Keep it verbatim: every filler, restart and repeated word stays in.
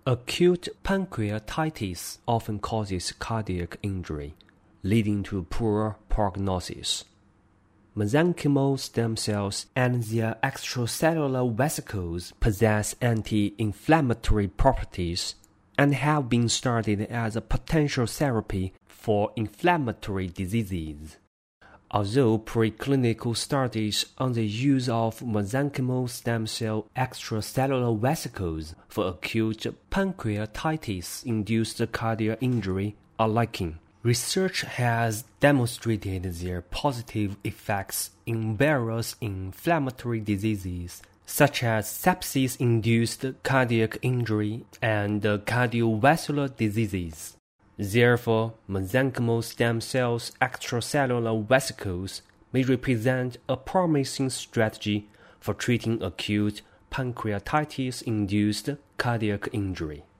Acute pancreatitis often causes cardiac injury, leading to poor prognosis. Mesenchymal stem cells and their extracellular vesicles possess anti-inflammatory properties and have been studied as a potential therapy for inflammatory diseases. Although preclinical studies on the use of mesenchymal stem cell extracellular vesicles for acute pancreatitis-induced cardiac injury are lacking, research has demonstrated their positive effects in various inflammatory diseases, such as sepsis-induced cardiac injury and cardiovascular diseases. Therefore, mesenchymal stem cells extracellular vesicles may represent a promising strategy for treating acute pancreatitis-induced cardiac injury.